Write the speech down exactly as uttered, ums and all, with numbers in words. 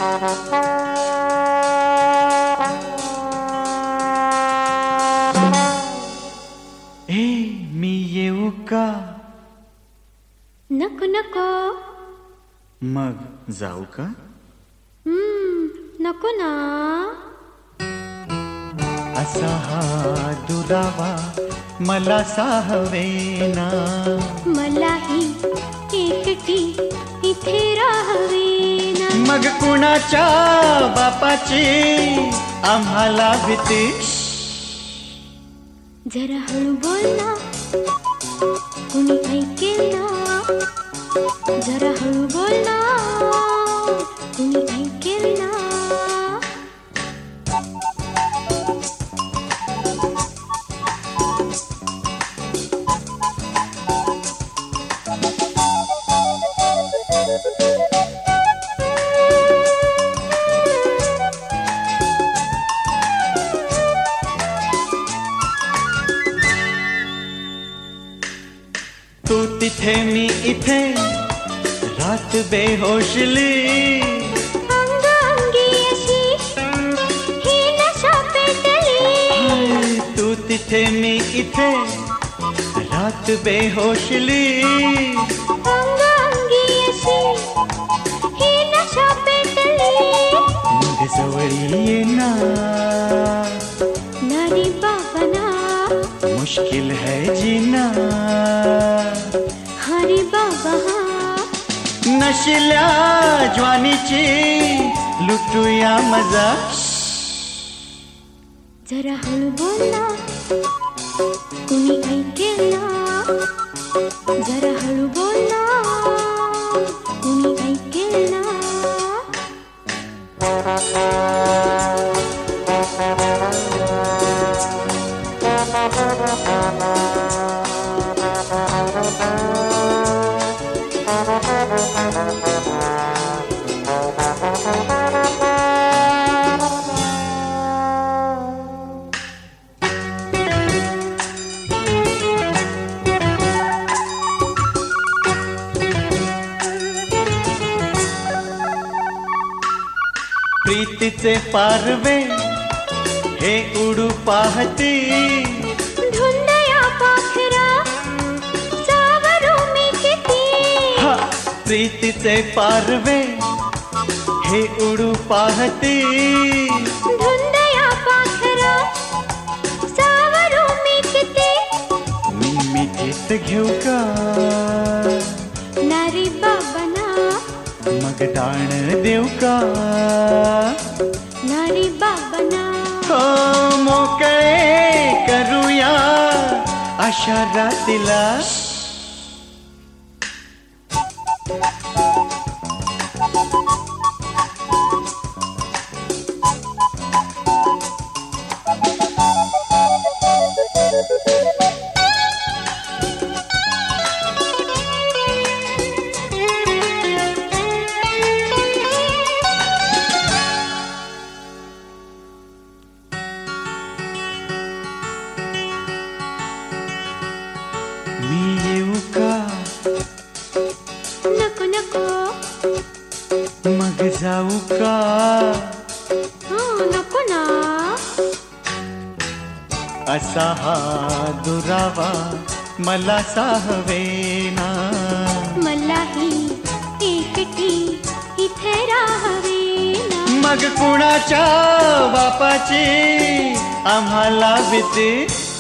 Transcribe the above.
ए मी येऊ का? नको नको. मग जाऊ का? हम्म, नको ना. असा हा दुरावा मला साहवेना. मलाही एकटी इथे राहावेना. मग कुणाच्या बापाची आम्हाला भीती. जरा हळू बोल ना, कुणी ऐकेल ना. जरा हळू बोल ना, कुणी ऐकेल ना. तू तिथे मी इथे रात बेहोशली. अंग अंगी अशी ही नशा पेटली. तू तिथे मी इथे रात बेहोशली. अंग अंगी अशी ही नशा पेटली. मग जवळी ये ना. नारी बाबा ना. मुश्किल है जीना. हरी बाबा. नशिल्या ज्वानीची लुटूया मजा. जरा हळू बोल ना, कुणी ऐकेल ना. जरा हळू बोल ना, कुणी ऐकेल ना. प्रीतीचे पारवे हे उडू पाहती. धुंदया पाखरा सावरू मी किती. हा, प्रीतीचे पारवे हे उडू पाहती. धुंदया पाखरा सावरू मी किती. मी मिठीत घेऊ का? नारी बाबा ना. मग दाण देऊ का? नारी बाबा ना. हो मोकळे करूया अशा रातीला. मी येऊ का? नको नको. मग जाऊ का? हं, नको ना. असा हा दुरावा मला साहवेना. मलाही एकटी इथे राहावेना. मग कुणाच्या बापाची आम्हाला भीती.